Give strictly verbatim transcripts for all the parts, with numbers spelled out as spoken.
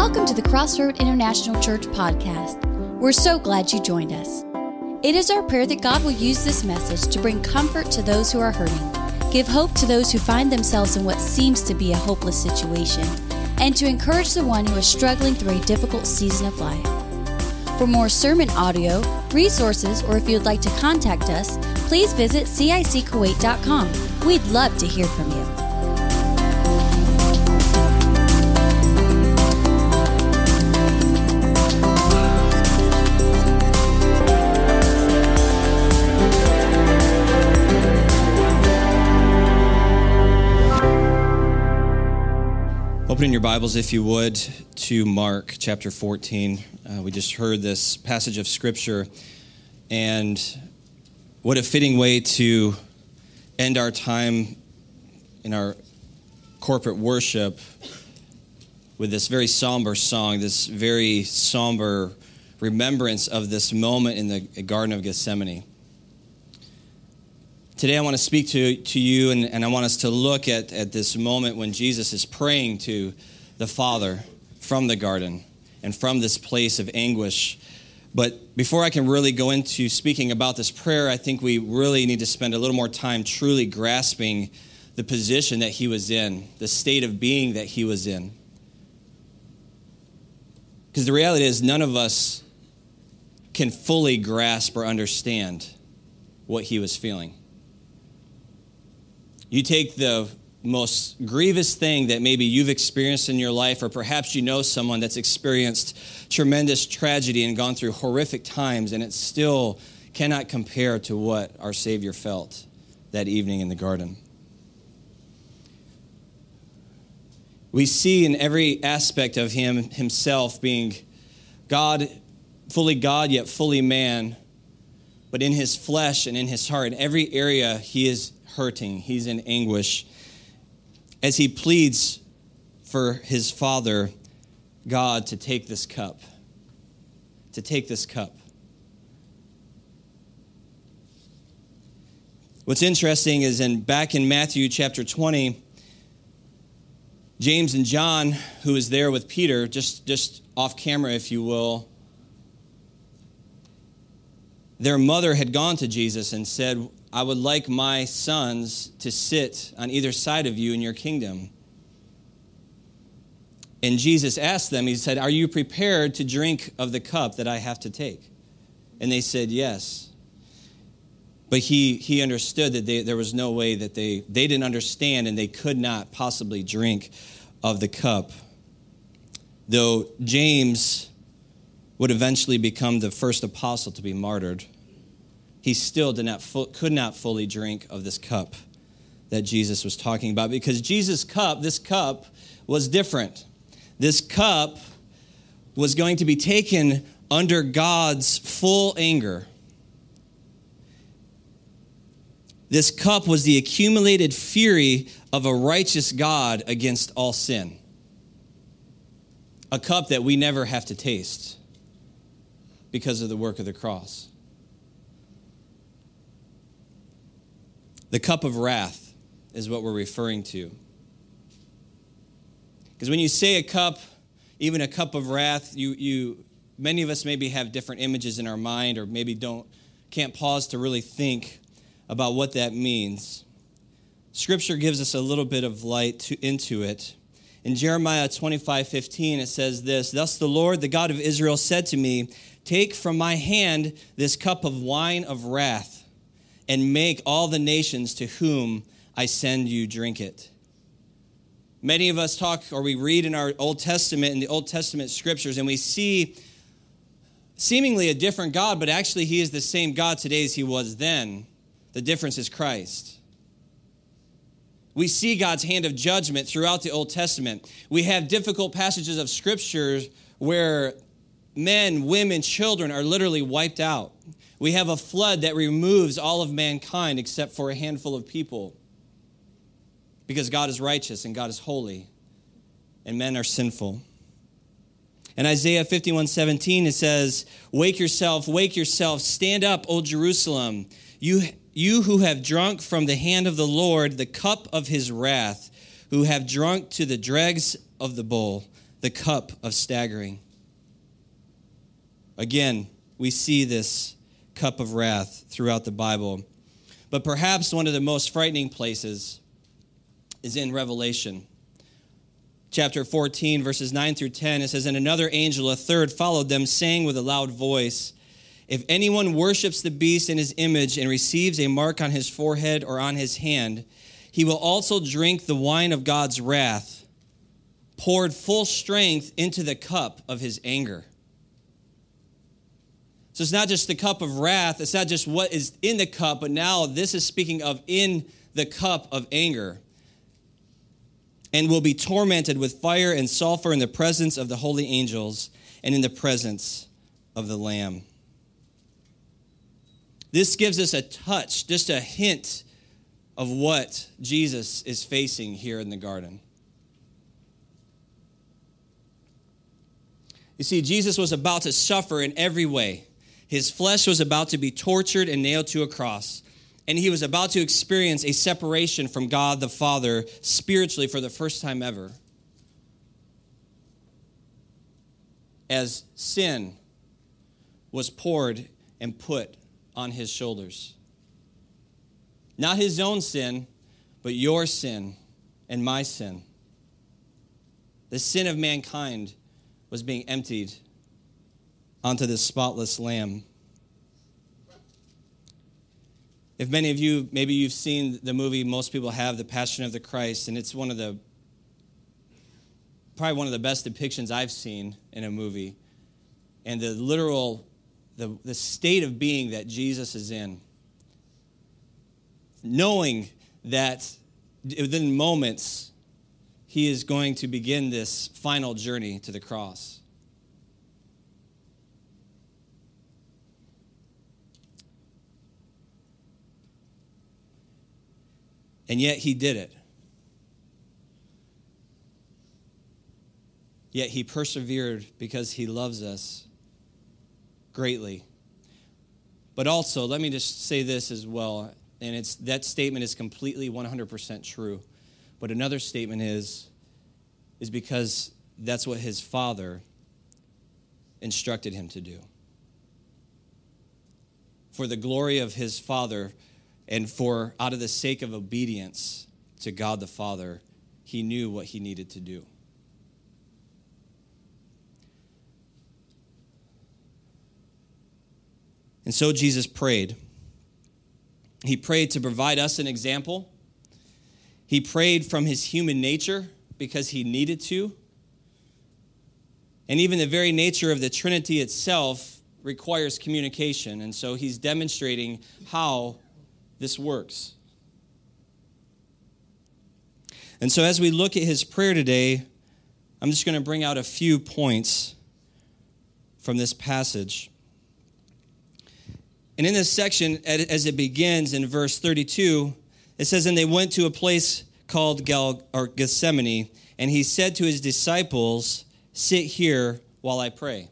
Welcome to the Crossroad International Church podcast. We're so glad you joined us. It is our prayer that God will use this message to bring comfort to those who are hurting, give hope to those who find themselves in what seems to be a hopeless situation, and to encourage the one who is struggling through a difficult season of life. For more sermon audio, resources, or if you'd like to contact us, please visit C I C Kuwait dot com. We'd love to hear from you. Opening your Bibles, if you would, to Mark chapter fourteen. Uh, we just heard this passage of Scripture, and what a fitting way to end our time in our corporate worship with this very somber song, this very somber remembrance of this moment in the Garden of Gethsemane. Today I want to speak to, to you, and, and I want us to look at, at this moment when Jesus is praying to the Father from the garden and from this place of anguish. But before I can really go into speaking about this prayer, I think we really need to spend a little more time truly grasping the position that he was in, the state of being that he was in. Because the reality is none of us can fully grasp or understand what he was feeling. You take the most grievous thing that maybe you've experienced in your life, or perhaps you know someone that's experienced tremendous tragedy and gone through horrific times, and it still cannot compare to what our Savior felt that evening in the garden. We see in every aspect of him himself being God, fully God, yet fully man, but in his flesh and in his heart, in every area he is hurting, he's in anguish, as he pleads for his Father, God, to take this cup, to take this cup. What's interesting is in back in Matthew chapter twenty, James and John, who is there with Peter, just, just off camera, if you will, their mother had gone to Jesus and said, I would like my sons to sit on either side of you in your kingdom. And Jesus asked them, he said, are you prepared to drink of the cup that I have to take? And they said, yes. But he he understood that they, there was no way that they, they didn't understand, and they could not possibly drink of the cup. Though James would eventually become the first apostle to be martyred, he still did not could not fully drink of this cup that Jesus was talking about, because Jesus' cup, this cup, was different. This cup was going to be taken under God's full anger. This cup was the accumulated fury of a righteous God against all sin. A cup that we never have to taste because of the work of the cross. The cup of wrath is what we're referring to. Because when you say a cup, even a cup of wrath, you you many of us maybe have different images in our mind, or maybe don't can't pause to really think about what that means. Scripture gives us a little bit of light to, into it. In Jeremiah twenty-five fifteen, it says this, thus the Lord, the God of Israel, said to me, take from my hand this cup of wine of wrath, and make all the nations to whom I send you drink it. Many of us talk, or we read in our Old Testament, in the Old Testament scriptures, and we see seemingly a different God, but actually he is the same God today as he was then. The difference is Christ. We see God's hand of judgment throughout the Old Testament. We have difficult passages of scriptures where men, women, children are literally wiped out. We have a flood that removes all of mankind except for a handful of people, because God is righteous and God is holy and men are sinful. In Isaiah fifty-one seventeen, it says, wake yourself, wake yourself, stand up, O Jerusalem, you, you who have drunk from the hand of the Lord the cup of his wrath, who have drunk to the dregs of the bowl. the cup of staggering. Again, we see this cup of wrath throughout the Bible. But perhaps one of the most frightening places is in Revelation. Chapter fourteen, verses nine through ten, it says, "And another angel, a third, followed them, saying with a loud voice, 'If anyone worships the beast in his image and receives a mark on his forehead or on his hand, he will also drink the wine of God's wrath, poured full strength into the cup of his anger.'" So it's not just the cup of wrath, it's not just what is in the cup, but now this is speaking of in the cup of anger. "And will be tormented with fire and sulfur in the presence of the holy angels and in the presence of the Lamb." This gives us a touch, just a hint of what Jesus is facing here in the garden. You see, Jesus was about to suffer in every way. His flesh was about to be tortured and nailed to a cross. And he was about to experience a separation from God the Father spiritually for the first time ever. As sin was poured and put on his shoulders. Not his own sin, but your sin and my sin. The sin of mankind was being emptied onto this spotless lamb. If many of you, maybe you've seen the movie, most people have, The Passion of the Christ, and it's one of the, probably one of the best depictions I've seen in a movie. And the literal, the, the state of being that Jesus is in. Knowing that within moments, he is going to begin this final journey to the cross. And yet he did it. Yet he persevered because he loves us greatly. But also, let me just say this as well, and it's that statement is completely one hundred percent true. But another statement is, is because that's what his Father instructed him to do. For the glory of his Father, and for out of the sake of obedience to God the Father, he knew what he needed to do. And so Jesus prayed. He prayed to provide us an example. He prayed from his human nature because he needed to. And even the very nature of the Trinity itself requires communication. And so he's demonstrating how this works. And so as we look at his prayer today, I'm just going to bring out a few points from this passage. And in this section, as it begins in verse thirty-two, it says, "And they went to a place called Gal- or Gethsemane, and he said to his disciples, 'Sit here while I pray.'"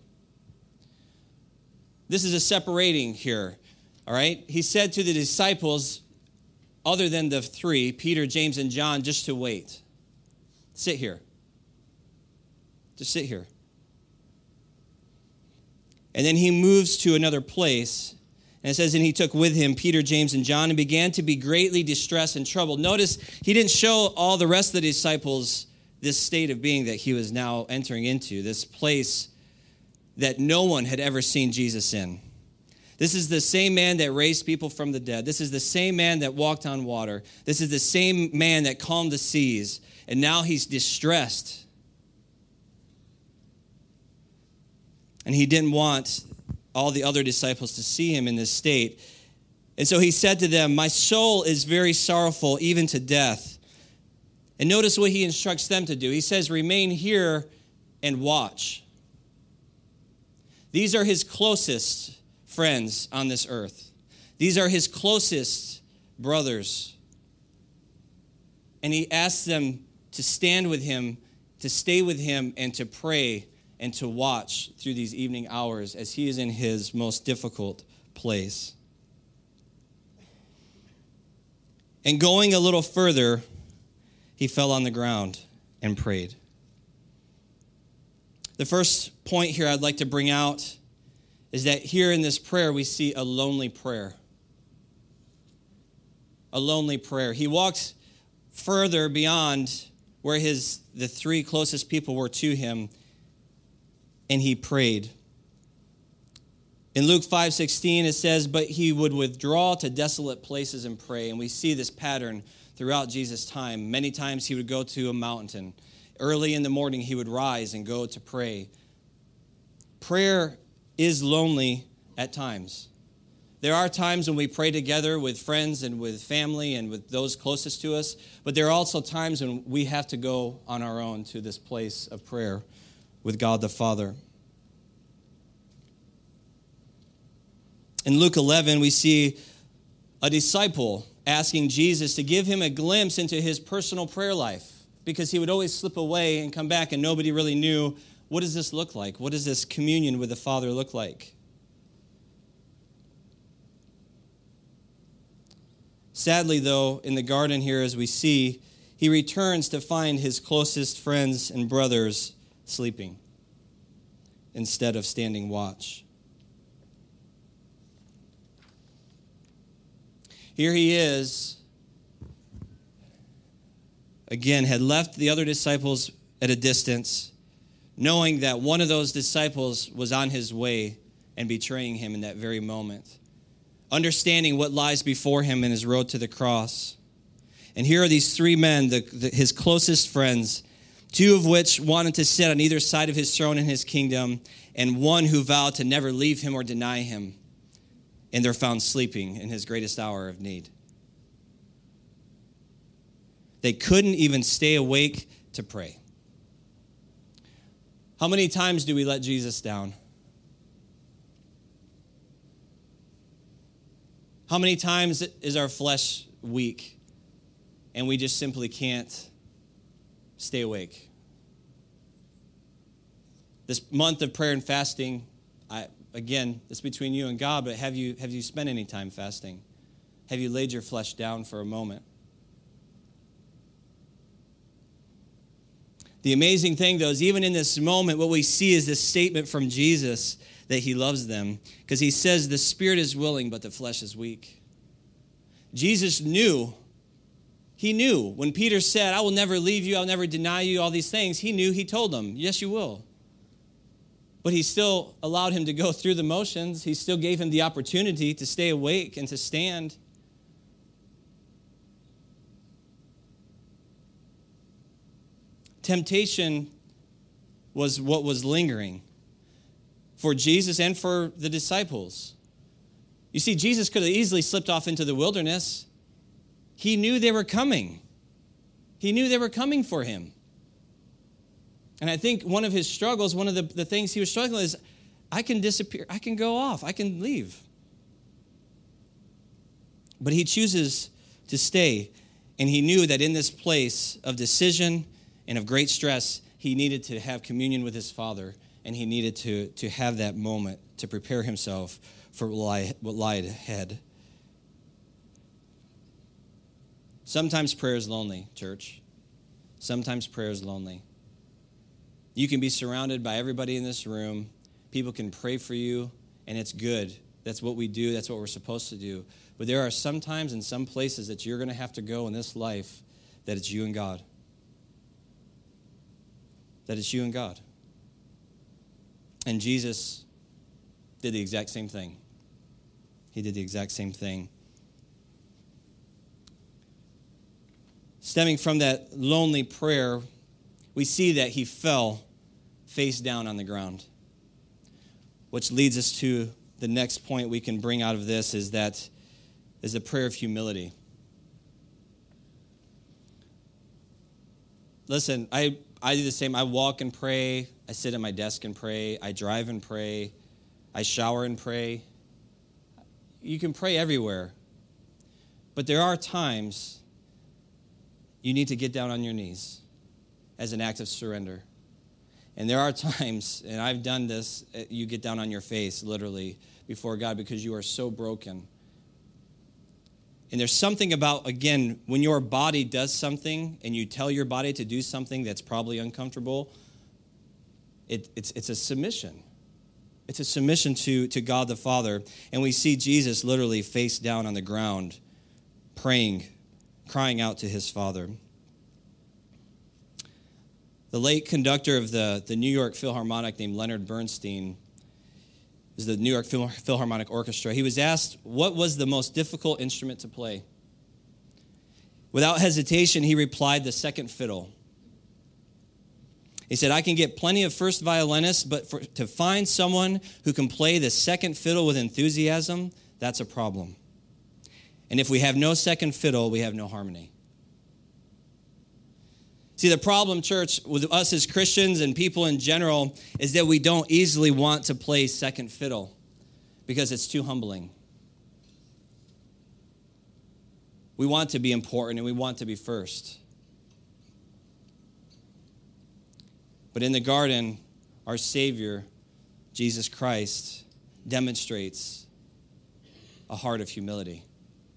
This is a separating here. All right? He said to the disciples, other than the three, Peter, James, and John, just to wait. Sit here. Just sit here. And then he moves to another place. And it says, "And he took with him Peter, James, and John, and began to be greatly distressed and troubled." Notice, he didn't show all the rest of the disciples this state of being that he was now entering into, this place that no one had ever seen Jesus in. This is the same man that raised people from the dead. This is the same man that walked on water. This is the same man that calmed the seas. And now he's distressed. And he didn't want all the other disciples to see him in this state. And so he said to them, "My soul is very sorrowful, even to death." And notice what he instructs them to do. He says, "Remain here and watch." These are his closest friends on this earth. These are his closest brothers. And he asks them to stand with him, to stay with him, and to pray and to watch through these evening hours as he is in his most difficult place. And going a little further, he fell on the ground and prayed. The first point here I'd like to bring out is that here in this prayer we see a lonely prayer. A lonely prayer. He walked further beyond where his the three closest people were to him, and he prayed. In Luke five sixteen, it says, but he would withdraw to desolate places and pray. And we see this pattern throughout Jesus' time. Many times he would go to a mountain. Early in the morning, he would rise and go to pray. Prayer is lonely at times. There are times when we pray together with friends and with family and with those closest to us, but there are also times when we have to go on our own to this place of prayer with God the Father. In Luke eleven, we see a disciple asking Jesus to give him a glimpse into his personal prayer life, because he would always slip away and come back and nobody really knew, what does this look like? What does this communion with the Father look like? Sadly, though, in the garden here, as we see, he returns to find his closest friends and brothers sleeping instead of standing watch. Here he is, again, had left the other disciples at a distance, knowing that one of those disciples was on his way and betraying him in that very moment, understanding what lies before him in his road to the cross. And here are these three men, the, the, his closest friends, two of which wanted to sit on either side of his throne in his kingdom, and one who vowed to never leave him or deny him. And they're found sleeping in his greatest hour of need. They couldn't even stay awake to pray. How many times do we let Jesus down? How many times is our flesh weak and we just simply can't stay awake? This month of prayer and fasting, I, again, it's between you and God, but have you, have you spent any time fasting? Have you laid your flesh down for a moment? The amazing thing, though, is even in this moment, what we see is this statement from Jesus that he loves them, because he says the spirit is willing, but the flesh is weak. Jesus knew, he knew when Peter said, I will never leave you, I'll never deny you, all these things, he knew, he told them, yes, you will. But he still allowed him to go through the motions. He still gave him the opportunity to stay awake and to stand. Temptation was what was lingering for Jesus and for the disciples. You see, Jesus could have easily slipped off into the wilderness. He knew they were coming. He knew they were coming for him. And I think one of his struggles, one of the, the things he was struggling with is, I can disappear, I can go off, I can leave. But he chooses to stay, and he knew that in this place of decision and of great stress, he needed to have communion with his Father, and he needed to, to have that moment to prepare himself for what, lie, what lied ahead. Sometimes prayer is lonely, church. Sometimes prayer is lonely. You can be surrounded by everybody in this room. People can pray for you, and it's good. That's what we do. That's what we're supposed to do. But there are some times and some places that you're going to have to go in this life that it's you and God. That it's you and God. And Jesus did the exact same thing. He did the exact same thing. Stemming from that lonely prayer, we see that he fell face down on the ground. Which leads us to the next point we can bring out of this is that is a prayer of humility. Listen, I, I do the same. I walk and pray. I sit at my desk and pray. I drive and pray. I shower and pray. You can pray everywhere. But there are times you need to get down on your knees as an act of surrender. And there are times, and I've done this, you get down on your face, literally, before God because you are so broken. And there's something about, again, when your body does something and you tell your body to do something that's probably uncomfortable, it, it's, it's a submission. It's a submission to, to God the Father. And we see Jesus literally face down on the ground, praying, crying out to his Father. The late conductor of the, the New York Philharmonic named Leonard Bernstein, is the New York Philharmonic Orchestra. He was asked what was the most difficult instrument to play. Without hesitation, he replied, the second fiddle. He said, I can get plenty of first violinists, but for, to find someone who can play the second fiddle with enthusiasm, that's a problem. And if we have no second fiddle, we have no harmony. See, the problem, church, with us as Christians and people in general is that we don't easily want to play second fiddle because it's too humbling. We want to be important and we want to be first. But in the garden, our Savior, Jesus Christ, demonstrates a heart of humility.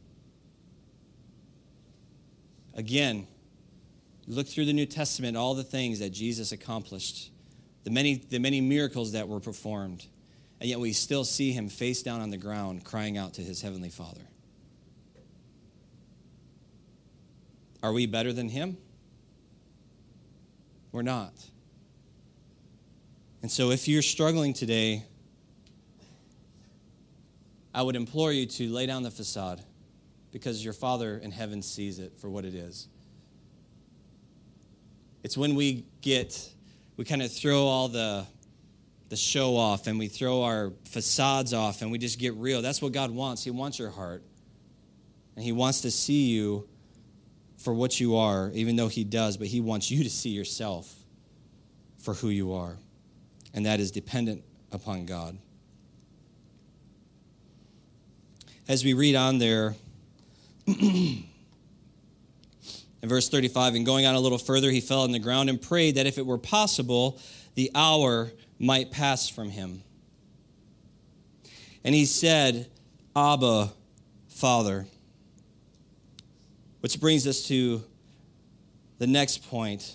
Again, look through the New Testament, all the things that Jesus accomplished, the many, the many miracles that were performed, and yet we still see him face down on the ground crying out to his heavenly Father. Are we better than him? We're not. And so if you're struggling today, I would implore you to lay down the facade because your Father in heaven sees it for what it is. It's when we get, we kind of throw all the, the show off and we throw our facades off and we just get real. That's what God wants. He wants your heart. And he wants to see you for what you are, even though he does, but he wants you to see yourself for who you are. And that is dependent upon God. As we read on there, in verse thirty-five, and going on a little further, he fell on the ground and prayed that if it were possible, the hour might pass from him. And he said, Abba, Father. Which brings us to the next point,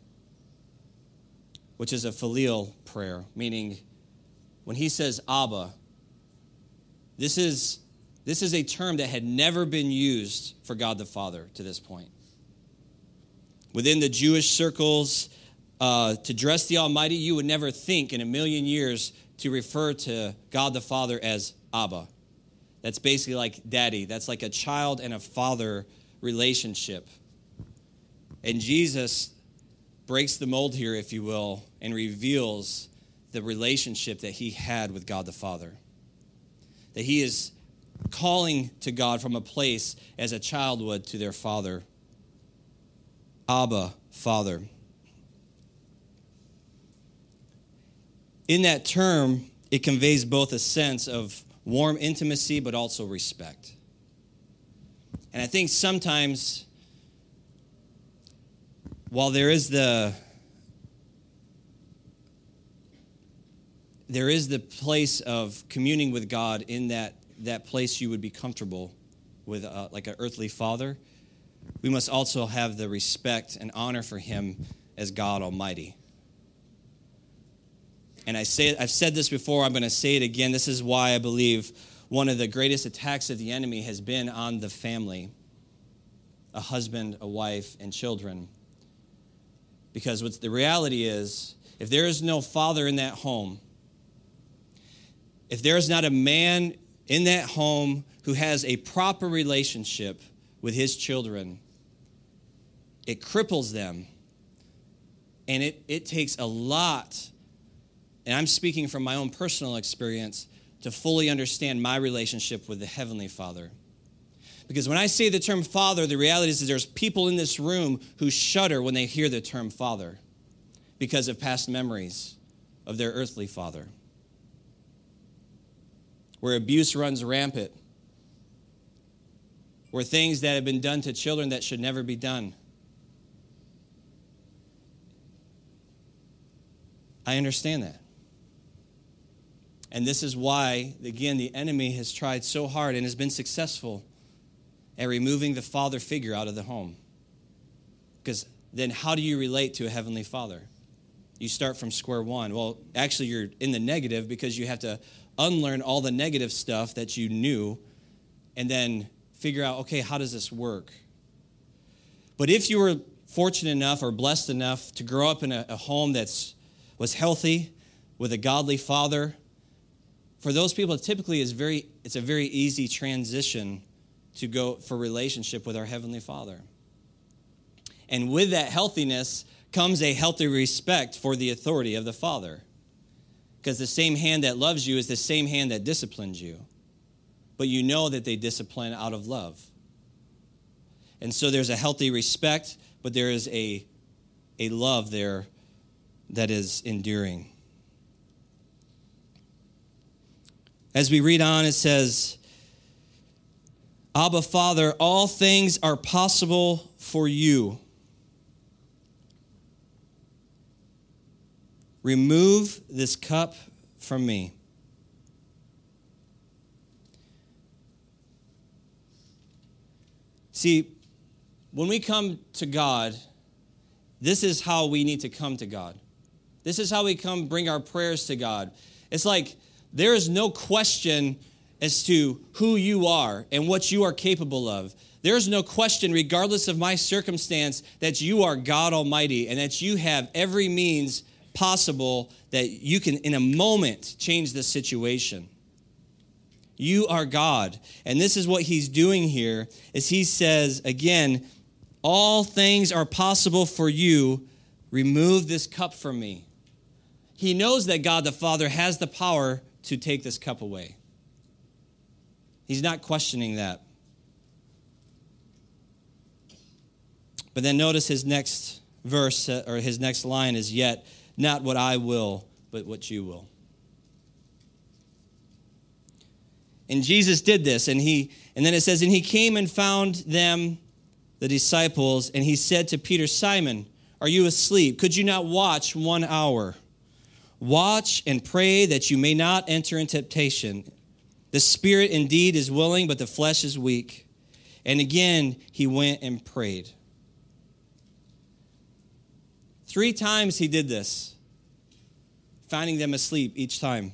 which is a filial prayer, meaning when he says Abba, this is, this is a term that had never been used for God the Father to this point. Within the Jewish circles, uh, to address the Almighty, you would never think in a million years to refer to God the Father as Abba. That's basically like daddy. That's like a child and a father relationship. And Jesus breaks the mold here, if you will, and reveals the relationship that he had with God the Father. That he is calling to God from a place as a child would to their father. Abba, Father. In that term, it conveys both a sense of warm intimacy, but also respect. And I think sometimes, while there is the there is the place of communing with God in that, that place you would be comfortable with, uh, like an earthly father, we must also have the respect and honor for him as God Almighty. And I say, I've said this before, I'm going to say it again. This is why I believe one of the greatest attacks of the enemy has been on the family, a husband, a wife, and children. Because what's the reality is, if there is no father in that home, if there is not a man in that home who has a proper relationship with his children, it cripples them. And it, it takes a lot, and I'm speaking from my own personal experience, to fully understand my relationship with the Heavenly Father. Because when I say the term father, the reality is that there's people in this room who shudder when they hear the term father because of past memories of their earthly father, where abuse runs rampant, where things that have been done to children that should never be done. I understand that. And this is why, again, the enemy has tried so hard and has been successful at removing the father figure out of the home. Because then how do you relate to a heavenly father? You start from square one. Well, actually, you're in the negative because you have to unlearn all the negative stuff that you knew and then figure out, okay, how does this work? But if you were fortunate enough or blessed enough to grow up in a, a home that's was healthy with a godly father, for those people, it typically is very it's a very easy transition to go for relationship with our Heavenly Father. And with that healthiness comes a healthy respect for the authority of the Father. Because the same hand that loves you is the same hand that disciplines you. But you know that they discipline out of love. And so there's a healthy respect, but there is a, a love there that is enduring. As we read on, it says, Abba, Father, all things are possible for you. Remove this cup from me. See, when we come to God, this is how we need to come to God. This is how we come bring our prayers to God. It's like there is no question as to who you are and what you are capable of. There is no question, regardless of my circumstance, that you are God Almighty and that you have every means possible that you can, in a moment, change the situation. You are God. And this is what he's doing here, is he says, again, all things are possible for you. Remove this cup from me. He knows that God the Father has the power to take this cup away. He's not questioning that. But then notice his next verse, or his next line is, yet not what I will, but what you will. And Jesus did this, and he, and then it says, and he came and found them, the disciples, and he said to Peter, Simon, are you asleep? Could you not watch one hour? Watch and pray that you may not enter into temptation. The spirit indeed is willing, but the flesh is weak. And again, he went and prayed. Three times he did this, finding them asleep each time.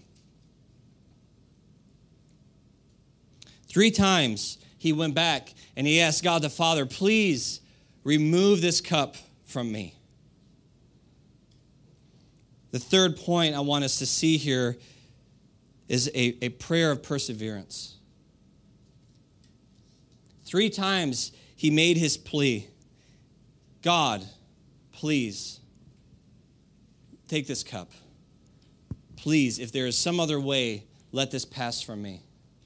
Three times he went back and he asked God the Father, please remove this cup from me. The third point I want us to see here is a, a prayer of perseverance. Three times he made his plea. God, please take this cup. Please, if there is some other way, let this pass from me.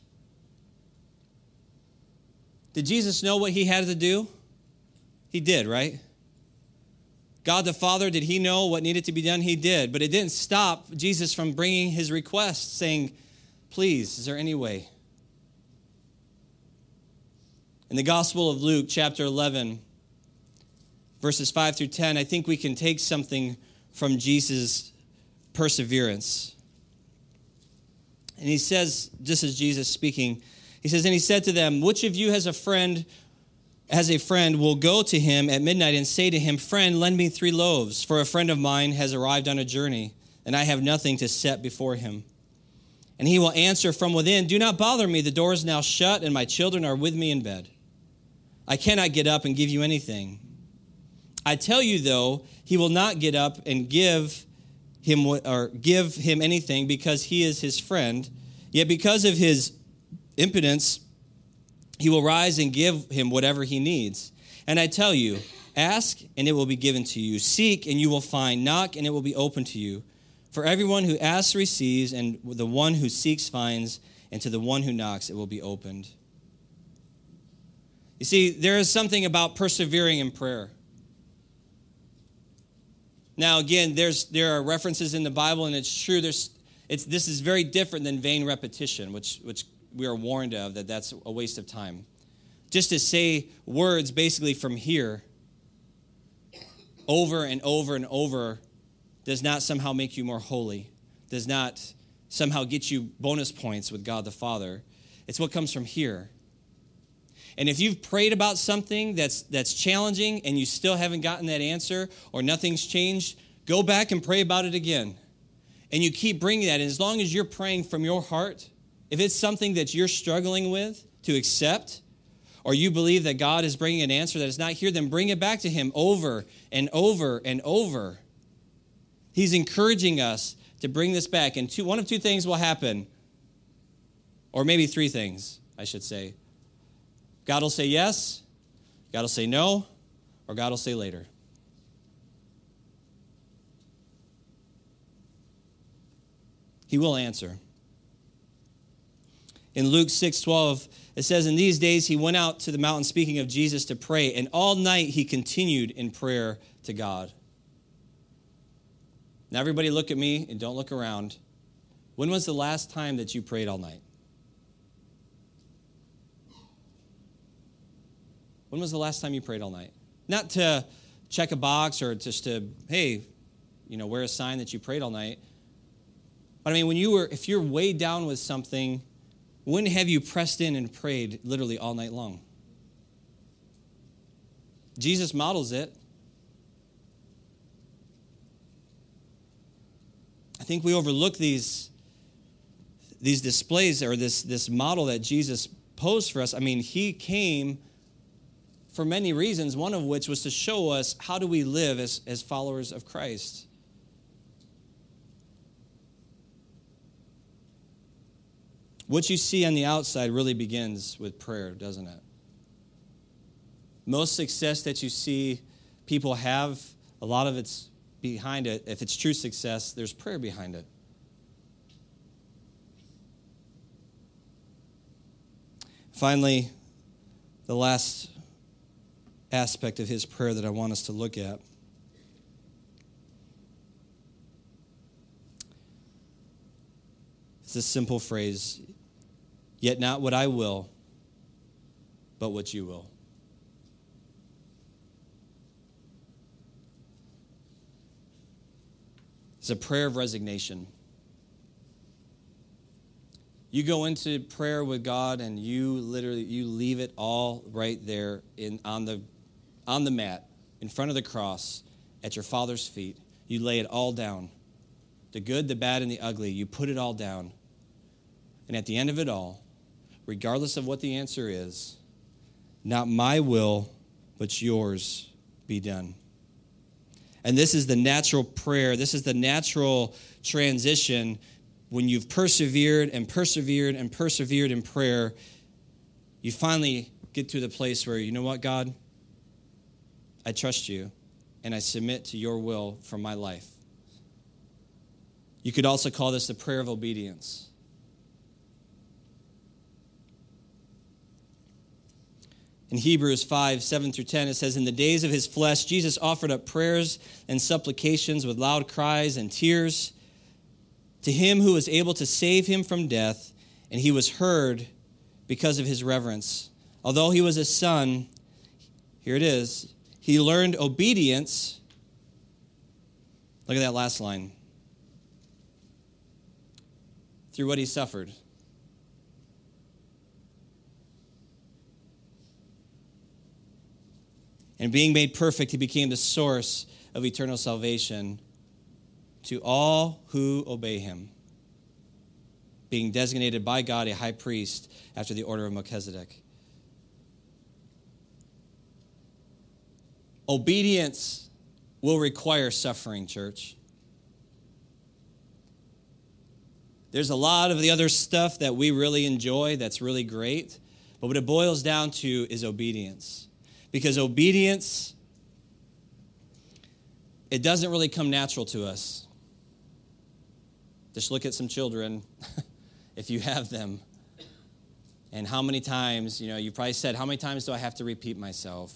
Did Jesus know what he had to do? He did, right? God the Father, did he know what needed to be done? He did. But it didn't stop Jesus from bringing his request, saying, please, is there any way? In the Gospel of Luke, chapter eleven, verses five through ten, I think we can take something from Jesus' perseverance. And he says, just as Jesus speaking, he says, and he said to them, which of you has a friend, as a friend, will go to him at midnight and say to him, friend, lend me three loaves, for a friend of mine has arrived on a journey, and I have nothing to set before him. And he will answer from within, do not bother me, the door is now shut, and my children are with me in bed. I cannot get up and give you anything. I tell you, though, he will not get up and give him or give him anything because he is his friend. Yet because of his impotence, he will rise and give him whatever he needs. And I tell you, ask and it will be given to you. Seek and you will find. Knock and it will be open to you. For everyone who asks receives, and the one who seeks finds, and to the one who knocks it will be opened. You see, there is something about persevering in prayer. Now, again, there's there are references in the Bible, and it's true. There's it's this is very different than vain repetition, which which we are warned of that that's a waste of time. Just to say words basically from here over and over and over does not somehow make you more holy, does not somehow get you bonus points with God the Father. It's what comes from here. And if you've prayed about something that's that's challenging and you still haven't gotten that answer or nothing's changed, Go back and pray about it again. And you keep bringing that. And as long as you're praying from your heart, if it's something that you're struggling with to accept, or you believe that God is bringing an answer that is not here, then bring it back to him over and over and over. He's encouraging us to bring this back. And two, one of two things will happen, or maybe three things, I should say. God will say yes, God will say no, or God will say later. He will answer. In Luke six twelve, it says, in these days he went out to the mountain, speaking of Jesus, to pray, and all night he continued in prayer to God. Now everybody look at me and don't look around. When was the last time that you prayed all night? When was the last time you prayed all night? Not to check a box or just to, hey, you know, wear a sign that you prayed all night. But I mean, when you were, if you're weighed down with something, when have you pressed in and prayed literally all night long? Jesus models it. I think we overlook these, these displays or this, this model that Jesus posed for us. I mean, he came for many reasons, one of which was to show us how do we live as, as followers of Christ. What you see on the outside really begins with prayer, doesn't it? Most success that you see people have, a lot of it's behind it. If it's true success, there's prayer behind it. Finally, the last aspect of his prayer that I want us to look at is this simple phrase, yet not what I will, but what you will. It's a prayer of resignation. You go into prayer with God and you literally, you leave it all right there in on the on the mat, in front of the cross, at your Father's feet. You lay it all down. The good, the bad, and the ugly. You put it all down. And at the end of it all, regardless of what the answer is, not my will, but yours be done. And this is the natural prayer. This is the natural transition. When you've persevered and persevered and persevered in prayer, you finally get to the place where, you know what, God? I trust you, and I submit to your will for my life. You could also call this the prayer of obedience. In Hebrews five, seven through ten, it says, in the days of his flesh, Jesus offered up prayers and supplications with loud cries and tears to him who was able to save him from death, and he was heard because of his reverence. Although he was a son, here it is, he learned obedience. Look at that last line. Through what he suffered. And being made perfect, he became the source of eternal salvation to all who obey him, being designated by God a high priest after the order of Melchizedek. Obedience will require suffering, church. There's a lot of the other stuff that we really enjoy that's really great, but what it boils down to is obedience. Because obedience, it doesn't really come natural to us. Just look at some children, if you have them, and how many times, you know, you probably said, how many times do I have to repeat myself?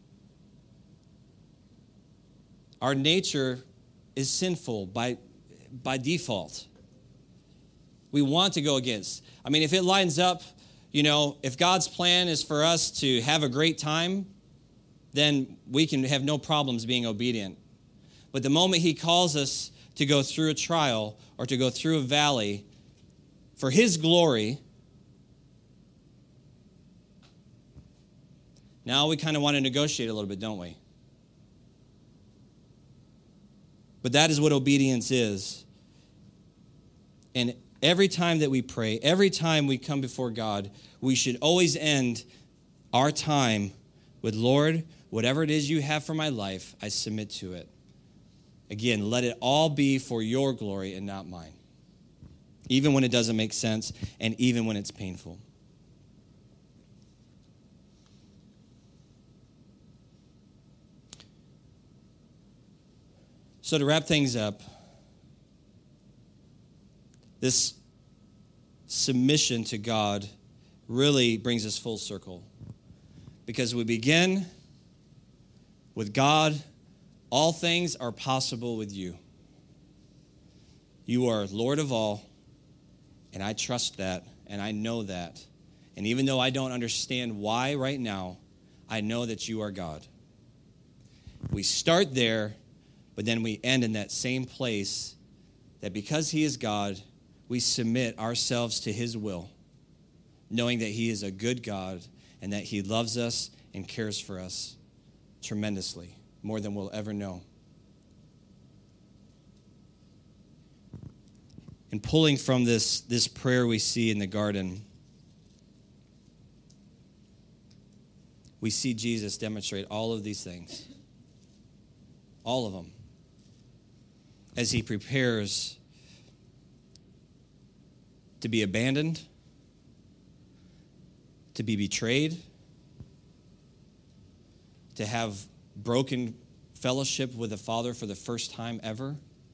Our nature is sinful by, by default. We want to go against. I mean, if it lines up, you know, if God's plan is for us to have a great time, then we can have no problems being obedient. But the moment he calls us to go through a trial or to go through a valley for his glory, now we kind of want to negotiate a little bit, don't we? But that is what obedience is. And every time that we pray, every time we come before God, we should always end our time with, Lord, whatever it is you have for my life, I submit to it. Again, let it all be for your glory and not mine. Even when it doesn't make sense and even when it's painful. So to wrap things up, this submission to God really brings us full circle. Because we begin with God, all things are possible with you. You are Lord of all, and I trust that, and I know that. And even though I don't understand why right now, I know that you are God. We start there, but then we end in that same place, that because he is God, we submit ourselves to his will, knowing that he is a good God and that he loves us and cares for us tremendously, more than we'll ever know. And pulling from this, this prayer we see in the garden, we see Jesus demonstrate all of these things. All of them. As he prepares to be abandoned, to be betrayed, to have broken fellowship with the Father for the first time ever.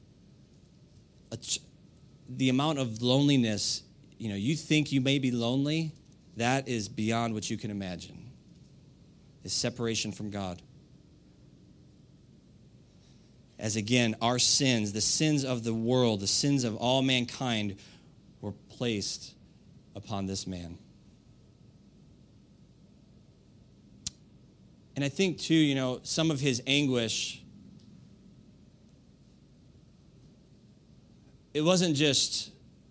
The amount of loneliness, you know, you think you may be lonely, that is beyond what you can imagine. Is separation from God. As again, our sins, the sins of the world, the sins of all mankind were placed upon this man. And I think, too, you know, some of his anguish, it wasn't just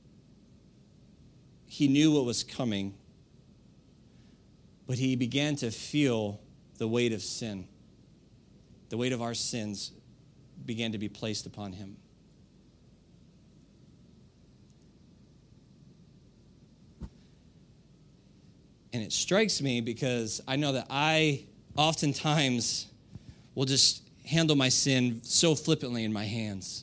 he knew what was coming, but he began to feel the weight of sin. The weight of our sins began to be placed upon him. And it strikes me because I know that I oftentimes will just handle my sin so flippantly in my hands.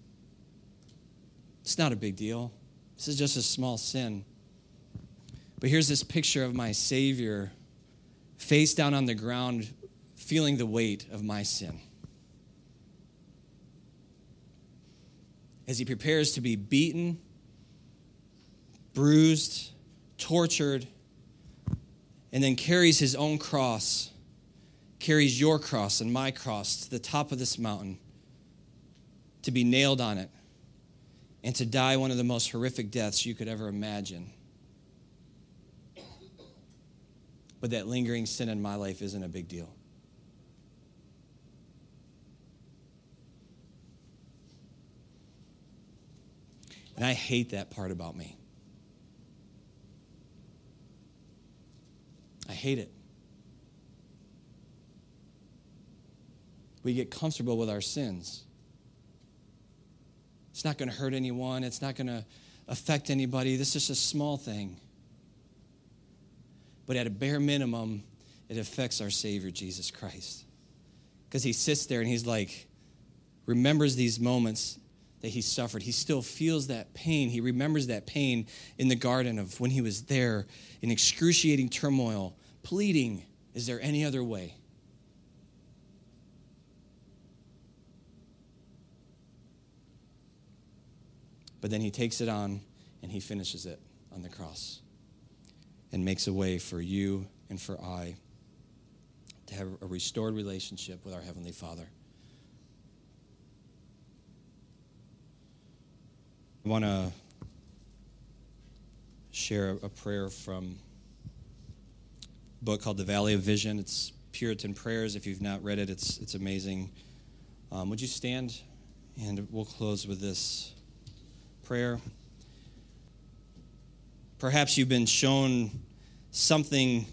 It's not a big deal. This is just a small sin. But here's this picture of my Savior face down on the ground, feeling the weight of my sin. As he prepares to be beaten, bruised, tortured, and then carries his own cross, carries your cross and my cross to the top of this mountain to be nailed on it and to die one of the most horrific deaths you could ever imagine. But that lingering sin in my life isn't a big deal. And I hate that part about me. I hate it. We get comfortable with our sins. It's not going to hurt anyone. It's not going to affect anybody. This is just a small thing. But at a bare minimum, it affects our Savior, Jesus Christ. Because he sits there and he's like, remembers these moments that he suffered. He still feels that pain. He remembers that pain in the garden of when he was there in excruciating turmoil, pleading, is there any other way? But then he takes it on and he finishes it on the cross and makes a way for you and for I to have a restored relationship with our Heavenly Father. I want to share a prayer from a book called The Valley of Vision. It's Puritan Prayers. If you've not read it, it's it's amazing. Um, would you stand? And we'll close with this prayer. Perhaps you've been shown something.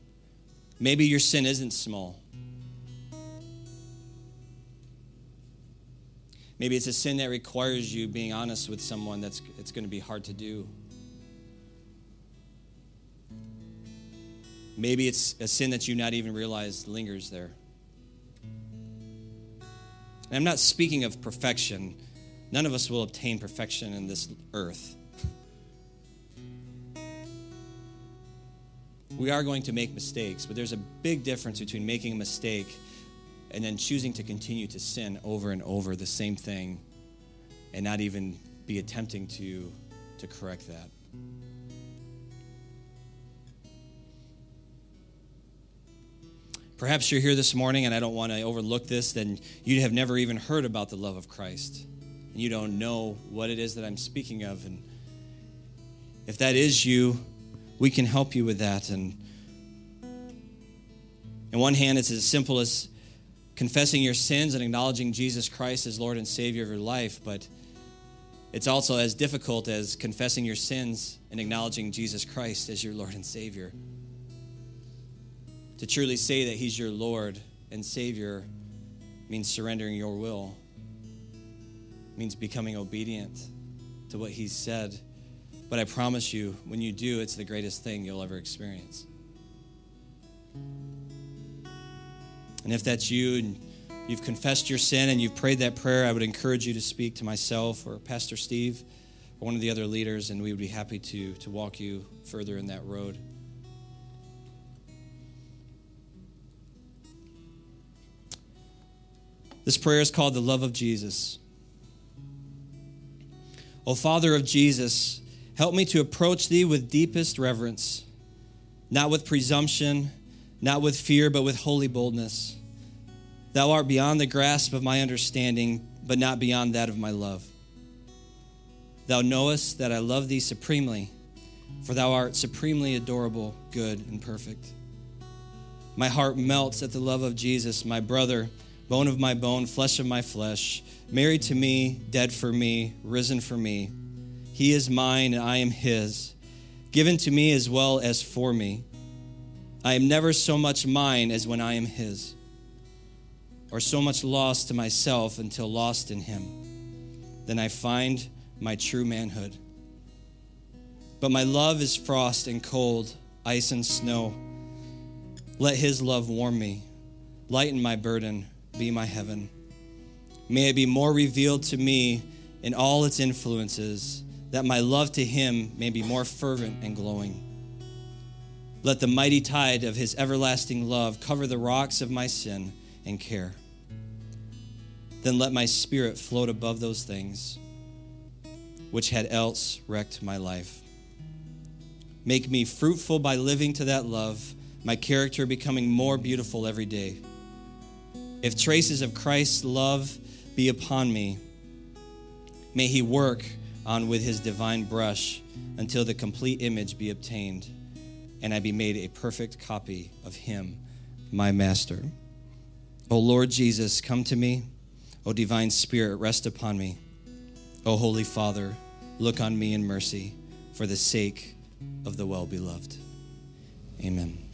Maybe your sin isn't small. Maybe it's a sin that requires you being honest with someone that's it's going to be hard to do. Maybe it's a sin that you not even realize lingers there. And I'm not speaking of perfection. None of us will obtain perfection in this earth. We are going to make mistakes, but there's a big difference between making a mistake and then choosing to continue to sin over and over the same thing and not even be attempting to, to correct that. Perhaps you're here this morning, and I don't want to overlook this, then you have never even heard about the love of Christ. And you don't know what it is that I'm speaking of. And if that is you, we can help you with that. And on one hand, it's as simple as confessing your sins and acknowledging Jesus Christ as Lord and Savior of your life. But it's also as difficult as confessing your sins and acknowledging Jesus Christ as your Lord and Savior. To truly say that he's your Lord and Savior means surrendering your will. It means becoming obedient to what he said. But I promise you, when you do, it's the greatest thing you'll ever experience. And if that's you and you've confessed your sin and you've prayed that prayer, I would encourage you to speak to myself or Pastor Steve or one of the other leaders, and we would be happy to, to walk you further in that road. This prayer is called the love of Jesus. O Father of Jesus, help me to approach thee with deepest reverence, not with presumption, not with fear, but with holy boldness. Thou art beyond the grasp of my understanding, but not beyond that of my love. Thou knowest that I love thee supremely, for thou art supremely adorable, good, and perfect. My heart melts at the love of Jesus, my brother, bone of my bone, flesh of my flesh, married to me, dead for me, risen for me. He is mine and I am his, given to me as well as for me. I am never so much mine as when I am his, or so much lost to myself until lost in him. Then I find my true manhood. But my love is frost and cold, ice and snow. Let his love warm me, lighten my burden, be my heaven. May it be more revealed to me in all its influences, that my love to him may be more fervent and glowing. Let the mighty tide of his everlasting love cover the rocks of my sin and care. Then let my spirit float above those things which had else wrecked my life. Make me fruitful by living to that love, my character becoming more beautiful every day. If traces of Christ's love be upon me, may he work on with his divine brush until the complete image be obtained and I be made a perfect copy of him, my master. O Lord Jesus, come to me. O divine Spirit, rest upon me. O Holy Father, look on me in mercy for the sake of the well-beloved. Amen.